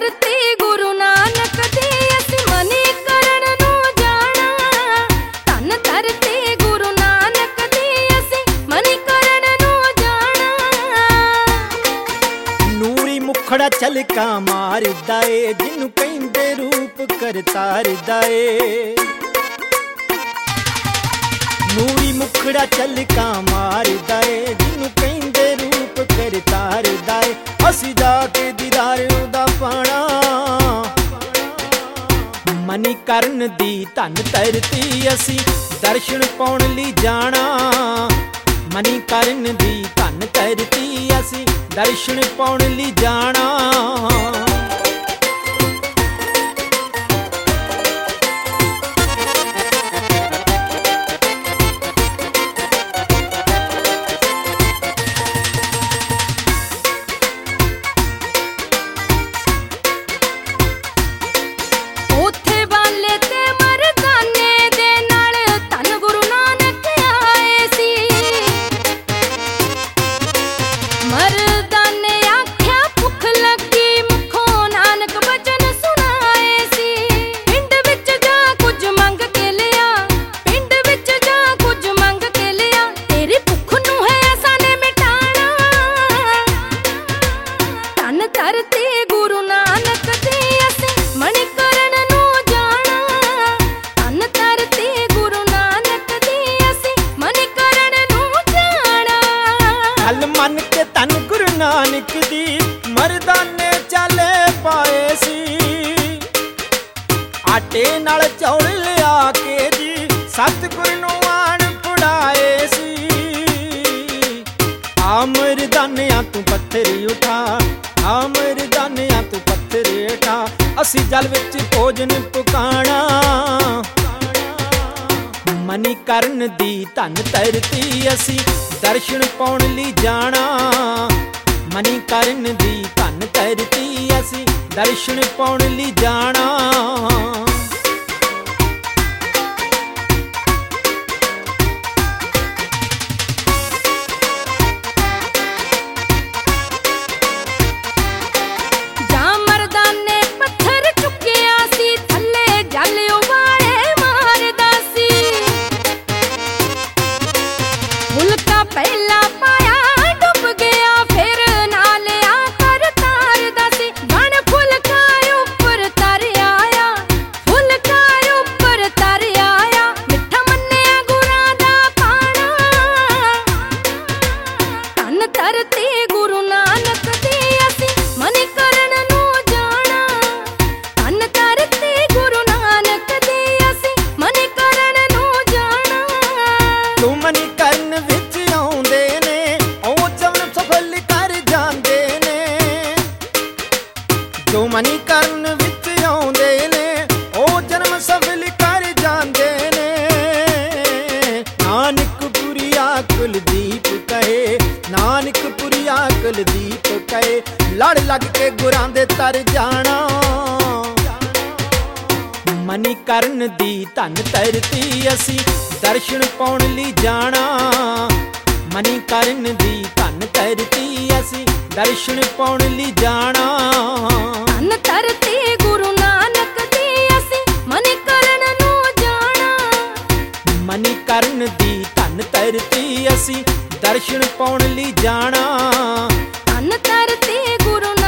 ਧਰਤੀ ਗੁਰੂ ਨਾਨਕ ਦੀ ਅਸੀਂ ਮਨੀਕਰਨ ਨੂੰ ਜਾਣਾ। ਧੰਨ ਧਰਤੀ ਗੁਰੂ ਨਾਨਕ ਦੀ ਅਸੀਂ ਮਨੀਕਰਨ ਨੂੰ ਜਾਣਾ। ਨੂਰੀ ਮੁਖੜਾ ਝਲਕਾਂ ਮਾਰਦਾ ਏ ਜਿਹਨੂੰ ਕਹਿੰਦੇ ਰੂਪ ਕਰਤਾਰਦਾ ਏ। ਨੂਰੀ ਮੁਖੜਾ ਝਲਕਾਂ ਮਾਰਦਾ ਏ ਜਿਹਨੂੰ ਕਹਿੰਦੇ ਰੂਪ ਕਰਤਾਰਦਾ ਏ। ਅਸੀਂ ਜਾ ਕੇ ਦੀਦਾਰ ਉਹਦਾ ਪਾਣਾ। ਮਨੀਕਰਨ ਦੀ ਧੰਨ ਧਰਤੀ ਅਸੀਂ ਦਰਸ਼ਨ ਪਾਉਣ ਲਈ ਜਾਣਾ। ਮਨੀਕਰਨ ਦੀ ਧੰਨ ਧਰਤੀ ਅਸੀਂ ਦਰਸ਼ਨ ਪਾਉਣ ਲਈ ਜਾਣਾ। ਧਰਤੀ ਗੁਰੂ ਨਾਨਕ ਦੀ ਅਸੀਂ ਮਨੀਕਰਨ ਨੂੰ ਜਾਣਾ। ਧੰਨ ਧਰਤੀ ਗੁਰੂ ਨਾਨਕ ਦੀ ਅਸੀਂ ਮਨੀਕਰਨ ਨੂੰ ਜਾਣਾ। ਹਲ ਮੰਨ ਕੇ ਧੰਨ ਗੁਰੂ ਨਾਨਕ ਦੀ ਮਰਦਾਨੇ ਚਾਲੇ ਪਾਏ ਸੀ। ਆਟੇ ਨਾਲ ਚੌਲ ਲਿਆ ਕੇ ਜੀ ਸਤਿਗੁਰ ਨੂੰ ਆਣ ਫੜਾਏ ਸੀ। ਆ ਮਰਦਾਨਿਆਂ ਤੂੰ ਪੱਥਰ ਉਠਾ, ਆ ਮਰਦਾਨਿਆਂ ਤੂੰ ਪੱਥਰ ਉਠਾ। ਅਸੀਂ ਜਲ ਵਿੱਚ ਭੋਜਨ ਪਕਾਣਾ। ਮਨੀਕਰਨ ਦੀ ਧੰਨ ਧਰਤੀ ਅਸੀਂ ਦਰਸ਼ਨ ਪਾਉਣ ਲਈ ਜਾਣਾ। ਮਨੀਕਰਨ ਦੀ ਧੰਨ ਧਰਤੀ ਅਸੀਂ ਦਰਸ਼ਨ ਪਾਉਣ ਲਈ ਜਾਣਾ। ਪਹਿਲਾ ਪਾਇਆ ਡੁੱਬ ਗਿਆ ਫਿਰ ਨਾਲ ਆ ਕਰ ਤਾਰਦਾ ਸੀ। ਬਣ ਫੁਲਕਾ ਉੱਪਰ ਤਰ ਆਇਆ, ਫੁਲਕਾ ਉੱਪਰ ਤਰ ਆਇਆ। ਮਿੱਠਾ ਮੰਨਿਆ ਗੁਰਾਂ ਦਾ ਪਾਣਾ। ਧੰਨ ਧਰਤੀ ਗੁਰੂ ਨਾਨਕ ਦੀ ਅਸੀਂ ਮਨੀਕਰਨ ਨੂੰ ਜਾਣਾ। ਧੰਨ ਧਰਤੀ ਗੁਰੂ ਨਾਨਕ ਦੀ ਅਸੀਂ ਮਨੀਕਰਨ ਨੂੰ ਜਾਣਾ। ਤੂੰ ਮਨੀਕਰਨ ਵਿੱਚ ਜੋ ਮਨੀਕਰਨ ਵਿੱਚ ਆਉਂਦੇ ਨੇ ਉਹ ਜਨਮ ਸਫਲ ਕਰ ਜਾਂਦੇ ਨੇ। ਨਾਨਕਪੁਰੀਆ ਕੁਲਦੀਪ ਕਹੇ, ਨਾਨਕਪੁਰੀਆ ਕੁਲਦੀਪ ਕਹੇ। ਲੜ ਲੱਗ ਕੇ ਗੁਰਾਂ ਦੇ ਤਰ ਜਾਣਾ। ਮਨੀਕਰਨ ਦੀ ਧੰਨ ਧਰਤੀ ਅਸੀਂ ਦਰਸ਼ਨ ਪਾਉਣ ਲਈ ਜਾਣਾ। ਮਨੀਕਰਨ ਦੀ ਧੰਨ ਧਰਤੀ ਅਸੀਂ ਦਰਸ਼ਨ ਪਾਉਣ ਲਈ ਜਾਣਾ। ਧੰਨ ਧਰਤੀ ਗੁਰੂ ਨਾਨਕ ਦੀ ਅਸੀਂ ਮਨੀਕਰਨ ਨੂੰ ਜਾਣਾ। ਮਨੀਕਰਨ ਦੀ ਧੰਨ ਧਰਤੀ ਅਸੀਂ ਦਰਸ਼ਨ ਪਾਉਣ ਲਈ ਜਾਣਾ। ਧੰਨ ਧਰਤੀ ਗੁਰੂ